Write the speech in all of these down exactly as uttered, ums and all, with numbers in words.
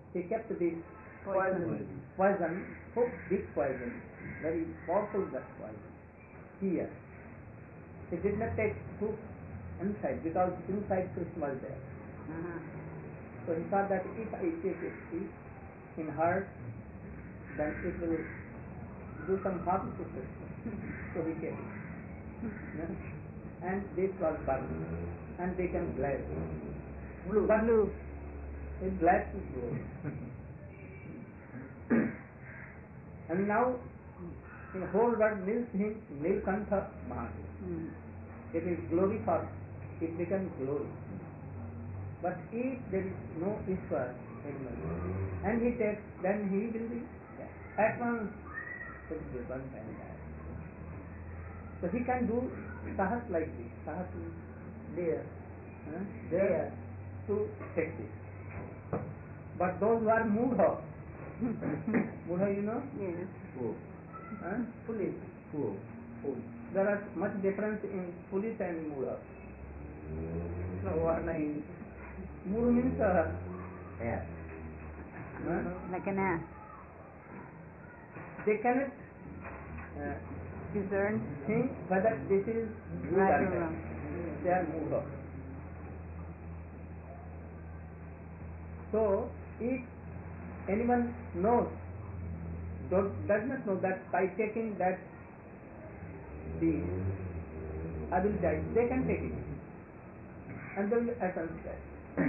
he kept this Poison. poison, so big poison, very powerful that poison, here. He did not take fruit inside because inside Krishna was there. Uh-huh. So he thought that if I take it in heart, then it will do some harm to Krishna. So he kept it. Yeah? And this was burned and became black. Blue. But Blue. it's black to blue. And now in whole world means him Nilkantha Mahadev. Mm. It is glory for, it becomes glory. But if there is no Ishwar, and he takes, then he will be at once it will be burnt and die. So he can do sahas like this. Sahas means Dear. huh? There. there to take this. But those who are mudha, mudha you know? Yes. Who? Huh? Police. Who? Who? There is much difference in police and mudha. No, what name? Mudha means uh, Yeah. huh? Like an ass. They cannot uh, Discern. think whether this is good Right or or bad. wrong. They are mudha. So, if anyone knows, don't, does not know that by taking that deed, I will die, they can take it. And they will attempt that.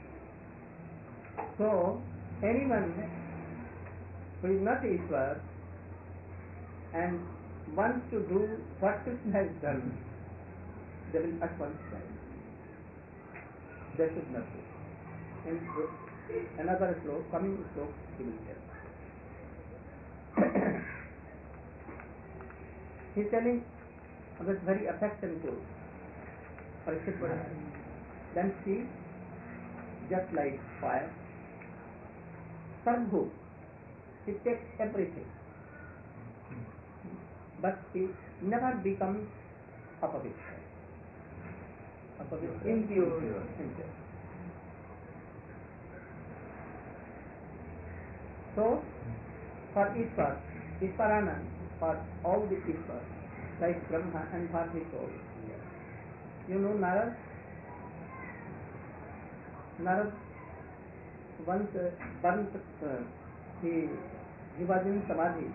So, anyone who is not Ishwar and wants to do what Krishna has done, they will at once die. They should not do. In another slope, coming slope, he will tell. He is telling with very affection to Parikshit Maharaj. Then see, just like fire, Sadhu, he takes everything. But he never becomes apavitra. Apavitra, Impure. impure. So, for Ishwar, Ishwarana, for all the Ishwar, like Brahma and for his soul. You know Narad? Narad once uh, burnt, uh, he, he was in Samadhi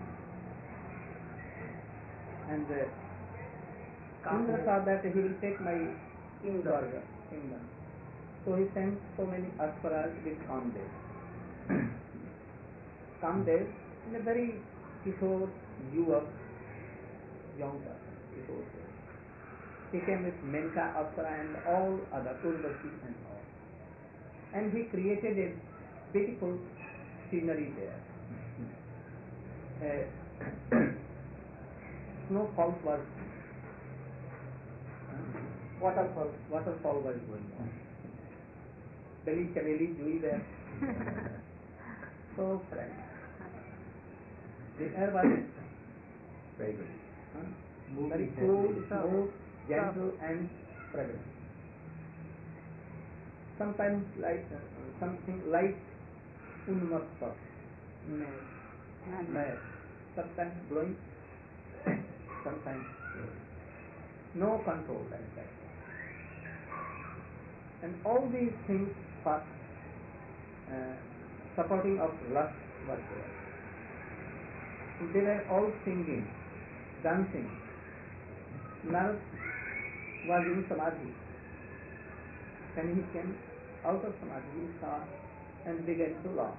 and uh, Indra saw that he will take my Kingdom. kingdom. So he sent so many Asparas with Kamdev. Kamdev is a very Kishore Yuva, young person, Kishore. He came with Menka, Apsara and all other Urvashi and all. And he created a beautiful scenery there. Uh, snowfall was, uh, waterfall, waterfall was going on. Beli Chabeli Jui there. So fresh. The air was Fragrant. uh, very cool, smooth, gentle and fragrant. Sometimes like uh, something like unmatta, Not sometimes blowing, sometimes no control like that. And all these things for uh, supporting of lust was there. They were all singing, dancing. Narad was in Samadhi. When he came out of Samadhi, he saw and began to laugh.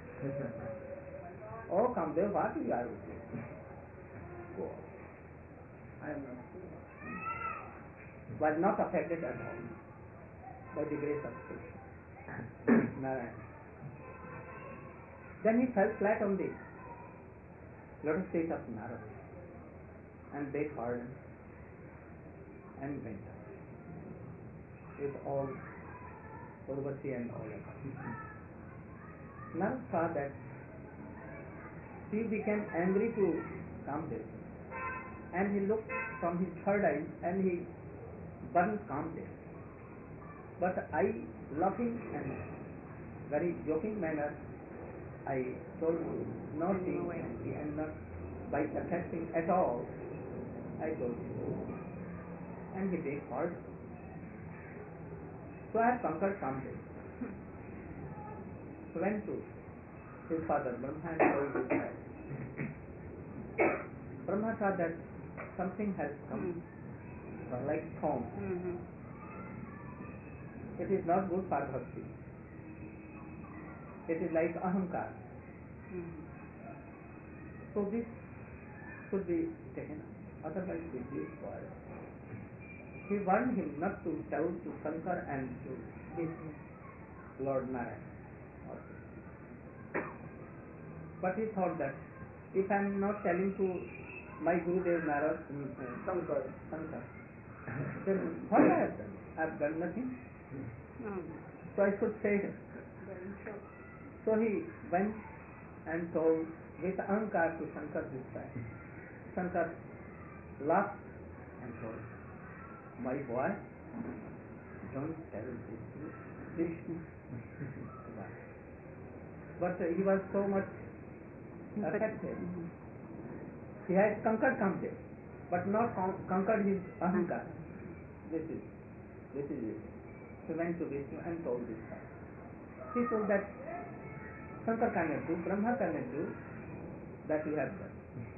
Oh, Kamdev, what you are doing? Oh, I am not sure. Was not affected at all by the grace of Krishna. Narayan. Then he fell flat on the lotus feet of Narad and begged pardon and went out with all Urvashi and all of us. Narad saw that he became angry to Kamdev and he looked from his third eye and he burned Kamdev. But I, laughing and very joking manner, I told you not being angry and not by affecting at all. I told you. And he begged pardon. So I have conquered Kamdev. So went to his father Brahma and told this that Brahma saw that something has come uh, like thorn. Mm-hmm. It is not good for bhakti. It is like ahamkar. Mm-hmm. So this should be taken up. Otherwise it will be spoiled. He warned him not to tell to Shankar and to Vishnu, Lord Narayan. Also. But he thought that if I am not telling to my Gurudev Narad, uh, Shankar, Shankar, then what I have done? I have done nothing. Mm. So I should say him. Very true. So he went and told with ahankar to Shankar this time. Shankar laughed and told, my boy, don't tell this to Vishnu. But uh, he was so much affected. Mm-hmm. He had conquered Kamdev, but not con- conquered his ahankar. This is, this is it. He went to Vishnu and told this time. He told that Shankar cannot do, Brahma cannot do, that you have done.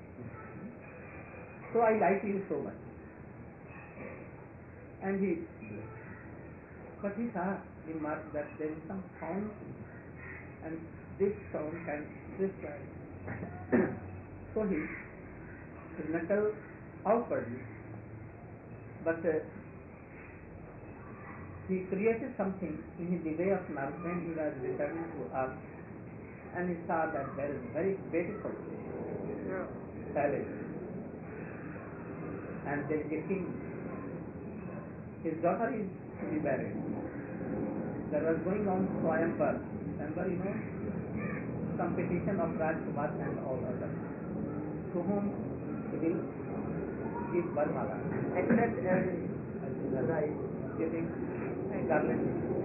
So I like you so much. And he, but he saw, he marked that there is some sound and this sound can destroy. So he did not tell outwardly, but uh, he created something in the way of nerve when he was returning to earth, and he saw that there is very beautiful palace, and there is a king. His daughter is to be married. There was going on Swayamvar, Swayamvar, you know, competition of Rajkumar and all others, to whom he will give Varmala. Except uh, right. Giving garland.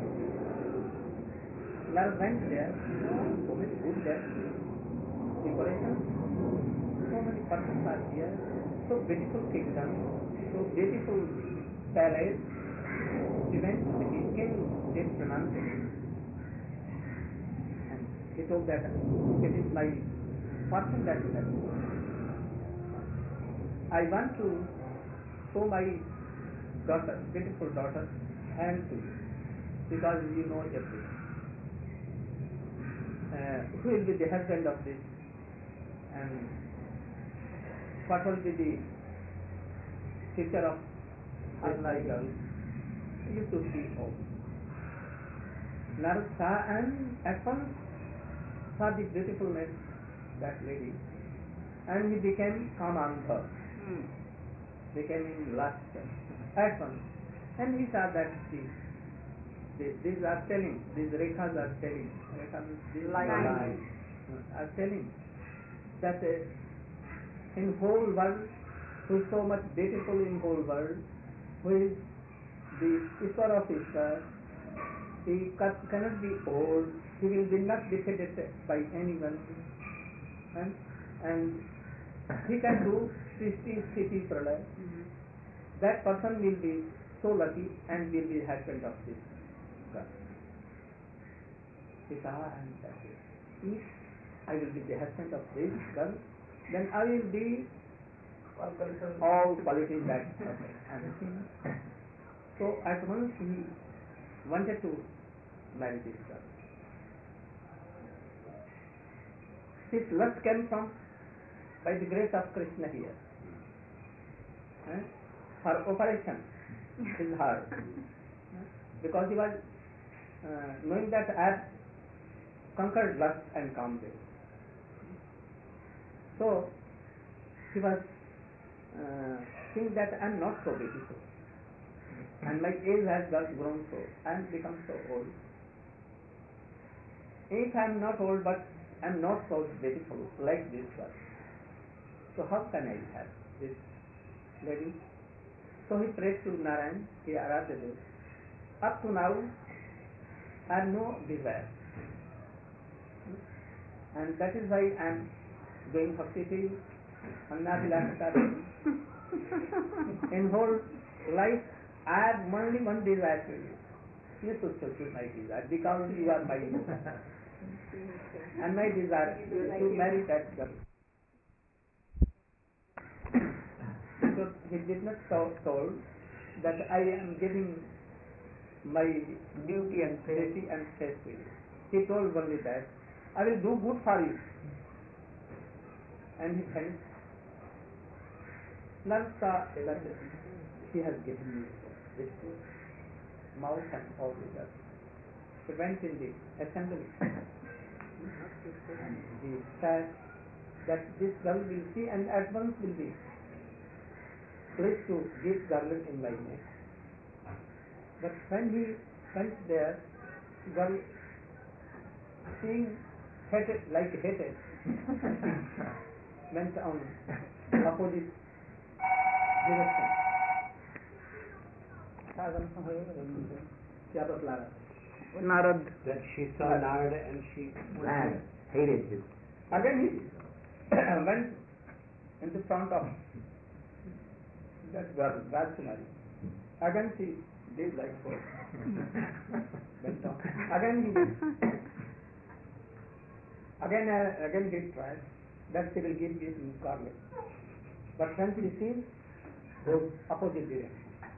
Narad went there, so much food there, decoration, so many persons are here, so beautiful kingdom, so beautiful palace. He went to the king, did pronouncing, and he told that it is my fortune that you have. I want to show my daughter, beautiful daughter, hand to you, because you know everything. Uh, who will be the husband of this, and what will be the future of this my girl? You to see all. Narad saw and at once saw the beautifulness that lady, and he became Kamandha, Mm. became in lust at once, and he saw that the, the, these are telling, these rekhas are telling, rekha means these Lines. lines uh, are telling that uh, in whole world, who is so much beautiful in whole world, who is the Ishwar of Ishwar, he ca- cannot be old, he will be not defeated by anyone, and, and he can do Srishti, Sthiti, Pralaya. Mm-hmm. That person will be so lucky and will be husband of this girl. He saw and said, if I will be the husband of this girl, then I will be all qualities that everything. So at once he wanted to marry this girl. This lust came from by the grace of Krishna here. Eh? For operation is hard. Because he was uh, knowing that I have conquered lust and Kamdev. So he was uh, thinking that I am not so beautiful. And my age has got grown so, I am become so old. If I am not old but I am not so beautiful like this girl, so how can I have this lady? So he prayed to Narayan, he Aradhya Dev. Up to now, I have no desire. And that is why I am doing bhakti to you. In whole life, I have only one desire to you. You should fulfill my desire because you are my ego. And my desire is to marry that girl. Because he did not so told that I am giving my Duty and faith. duty and faith to you. He told only that I will do good for you. And he finished. None saw that he has given me this mouth and all the rest. He went in the assembly and he said that this girl will see and at once will be pleased to give garland in my neck. But when he went there, girl seeing hated like hated went on opposite direction. क्या बतला रहा है? Narad. That she saw Narada and she And hated him. Again he went in the front of that girl, Rajkumari. Again she did like so. Went on. Again he again uh, again he tried that she will give this garland. But when she sees goes opposite direction.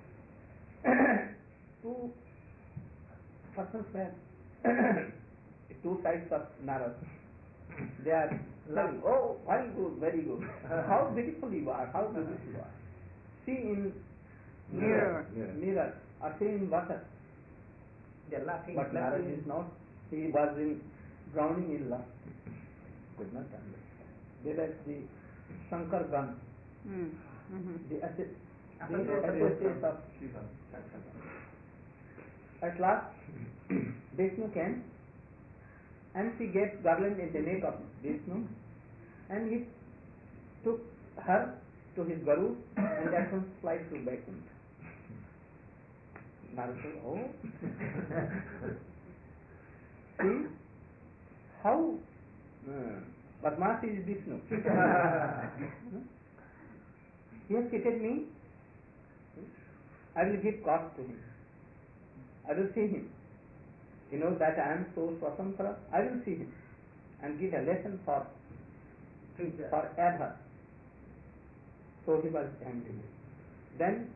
Two persons were two types of Narad. They are saying, oh, very good, very good. How beautiful you are, how beautiful you are. See in Mirror. mirror, mirror or see in water. They are laughing. But Narad is not. He was in drowning in love. Could not understand. They were the Shankar gun, Mm. Mhm. the asset, the Associates associates of At last, Vishnu came and she gave garland in the neck of Vishnu and he took her to his Garu and at once flies to Vaikuntha. Narada said, oh, see how uh, Badmasi is Vishnu. He has cheated me. I will give cost to him. I will see him. He knows that I am so swatantra. I will see him and give a lesson for forever. So he was angry. Then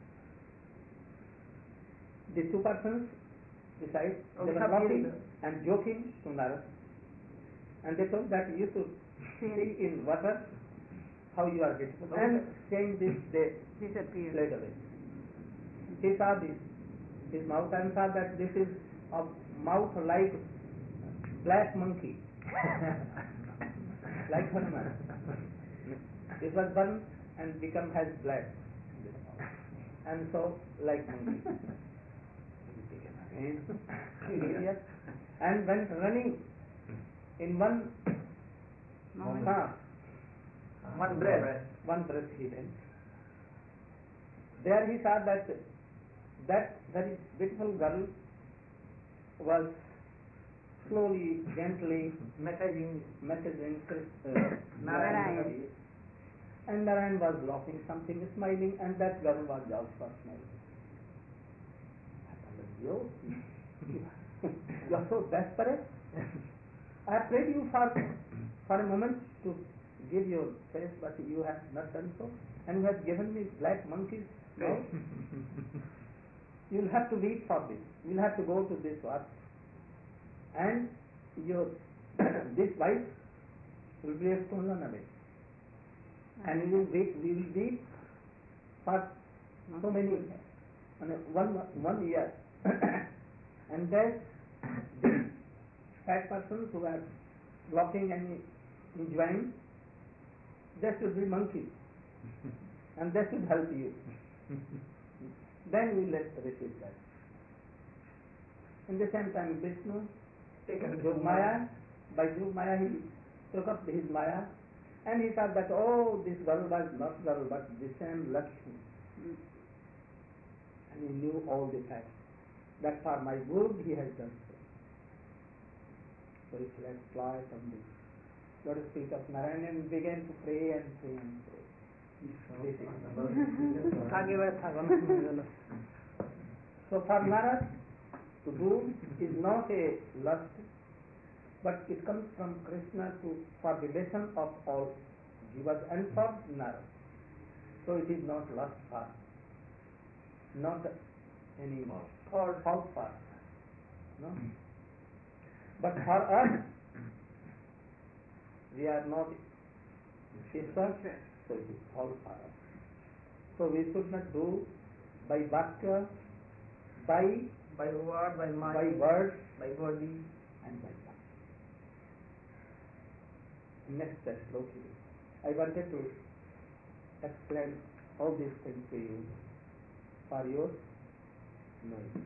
the two persons decide Oh, they we were have laughing killed. and joking to Narad. And they told that you should see in water how you are beautiful. And saying this, they Disappeared. fled away. He saw this, his mouth, and saw that this is a mouth like black monkey, like Hanuman. It was burned and become as black, and so like monkey. Again, serious, and went running in one Moment. path, One breath. one breath he went. There he saw that that very beautiful girl was slowly, gently Messaging. messaging uh, Narayan. and Narayan was laughing something, smiling, and that girl was also smiling. I thought, you, you are so desperate. I have prayed you for for a moment to give your face, but you have not done so, and you have given me black monkeys. No? You will have to wait for this. You will have to go to this earth, and your this wife will be stolen away, and we will wait. We will wait for so many uh, one one year, and then these fat persons who are walking and enjoying, they should be monkeys, and they should help you. Then we let receive that. In the same time, Vishnu, Yog Maya, by Yog Maya he took up his Maya, and he thought that, oh, this girl was not girl, but the same Lakshmi. Mm. And he knew all the facts, that for my good he has done so. So he let fly from the lotus feet of Narayana and began to pray and pray and pray. This is आगे बढ़ था बोलो so for Narad to do is not a lust, but it comes from Krishna to for relation of all jivas and for Narad. So it is not lust for, not any false false for, no. But for us, we are not Ishwar, so it is false for us. So we should not do by bhakti, by by word, by mind, by words by body, and by bhakti. Next step, slowly. I wanted to explain all these things to you for your knowledge.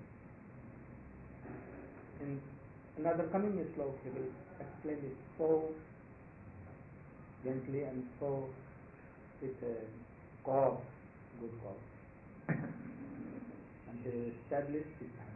In another coming slok, he will explain it so gently and so with a cause, good cause, and to establish Siddhanta.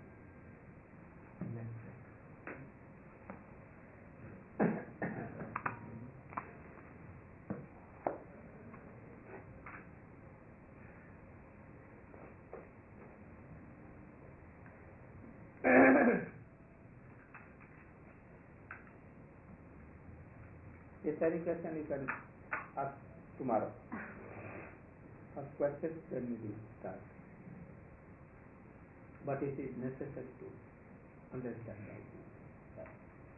If any question you can ask tomorrow. First question, then we will start. But it is necessary to understand that.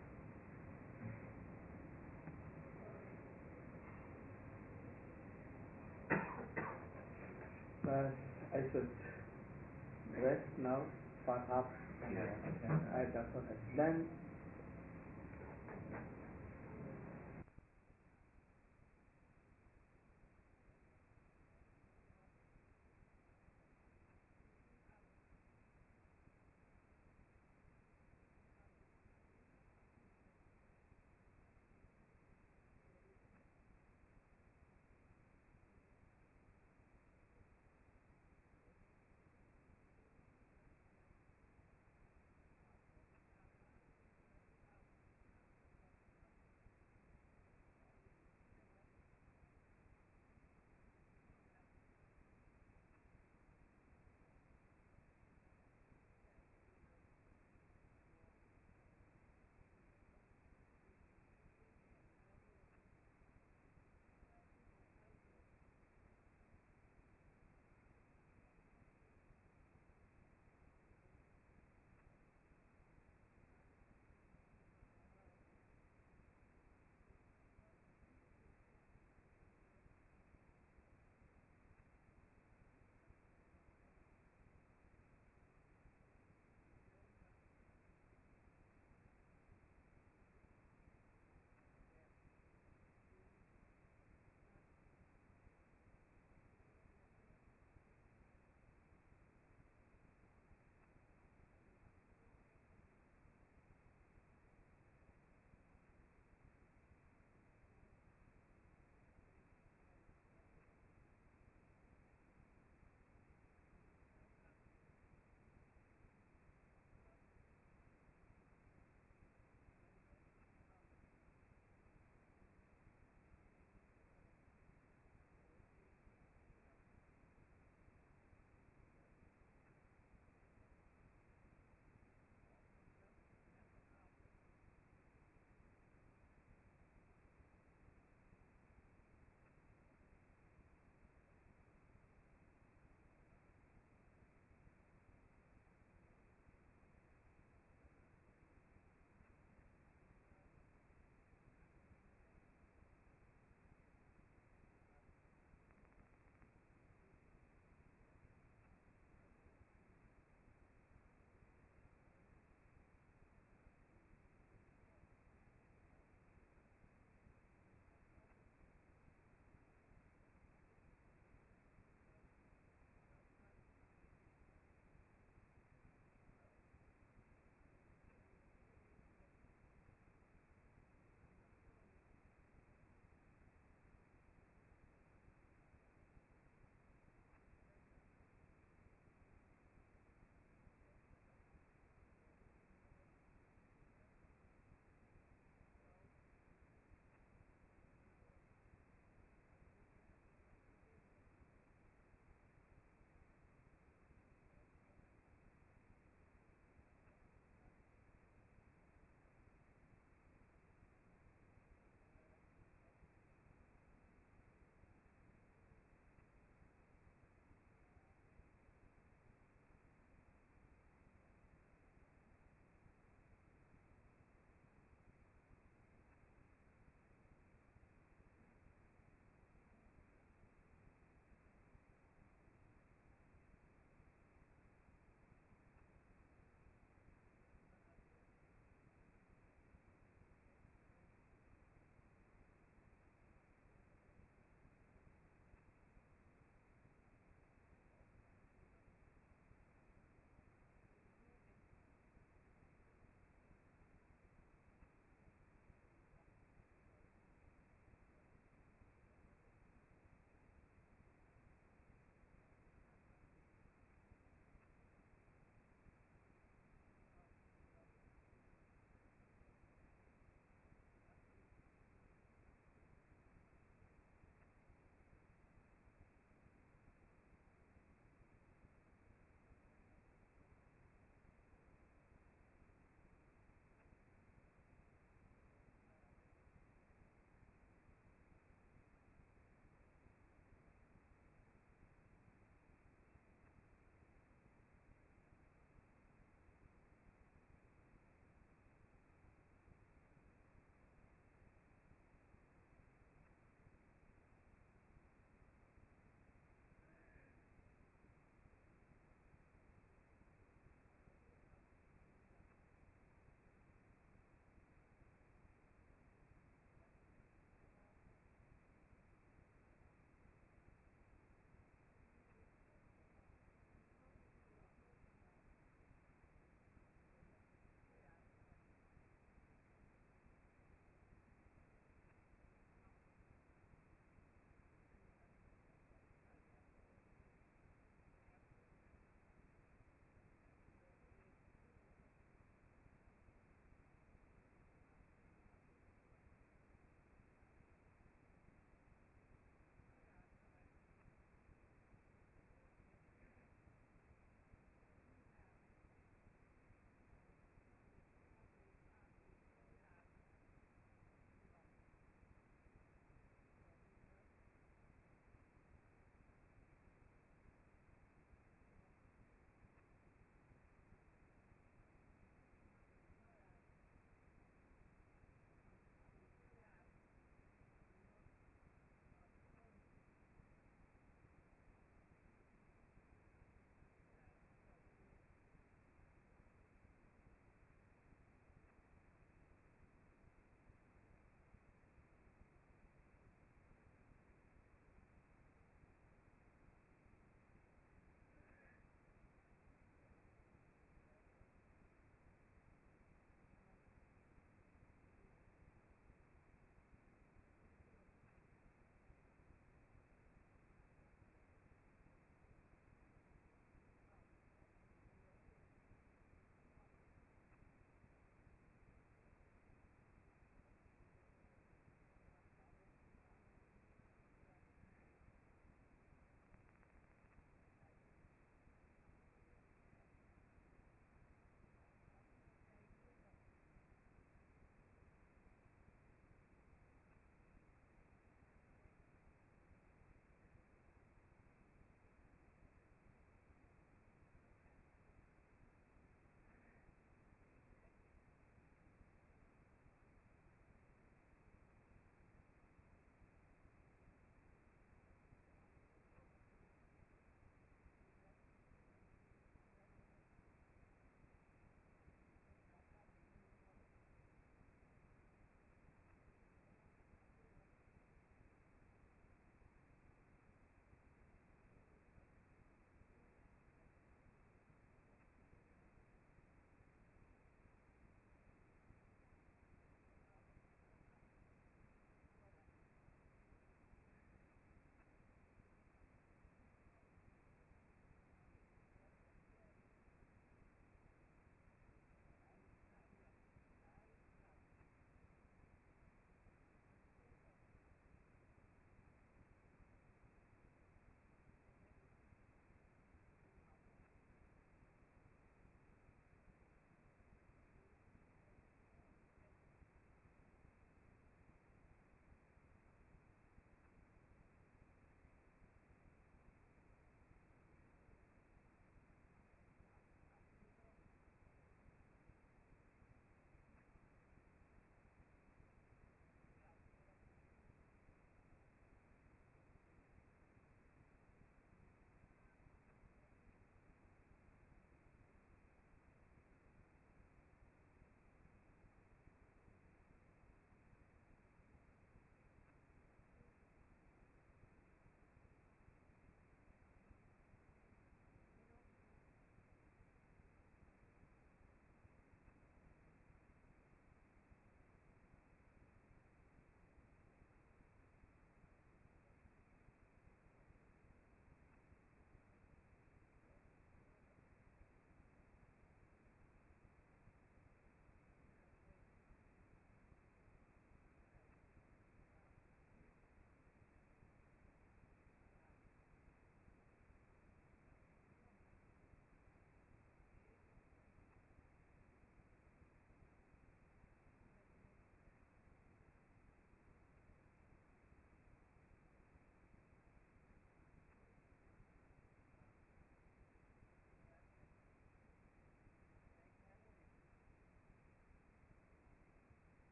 But I should rest now for half an hour. I have done